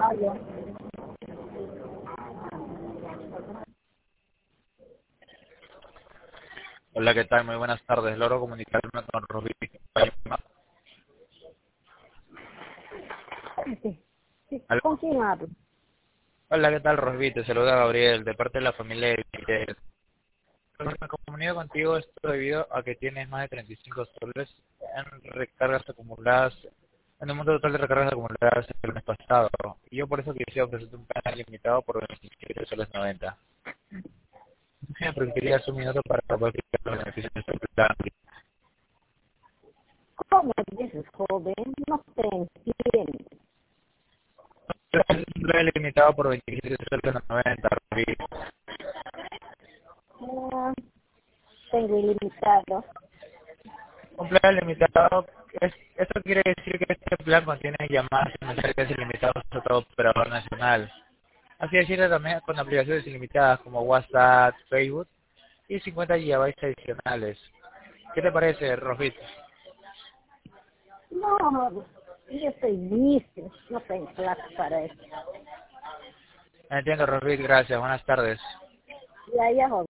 Aló. Hola, ¿qué tal? Muy buenas tardes. Logro comunicarme con Rubí. Sí, sí, Aló. ¿con quién hablo? Hola, ¿qué tal, Rosby? Te saluda Gabriel, de parte de la familia de Miguel. Me comunico contigo esto debido a que tienes más de 35 soles en recargas acumuladas, en un monto total de recargas acumuladas el mes pasado. Y yo por eso quisiera ofrecerte un plan limitado por 27 soles 90. Porque quería hacer un minuto para poder explicar los beneficios de este plan. ¿Cómo dices, joven? No te entiendo. Un plan limitado por 27 soles 90, Rosby. Ah, tengo ilimitado. Un plan limitado, esto quiere decir que este plan contiene llamadas y mensajes ilimitados a todo operador nacional. Así decirlo también con aplicaciones ilimitadas como WhatsApp, Facebook y 50 gigabytes adicionales. ¿Qué te parece, Rosbit? No, yo estoy listo. No tengo plata para eso. Entiendo, Rosbit, gracias. Buenas tardes. Ya, ya, joven.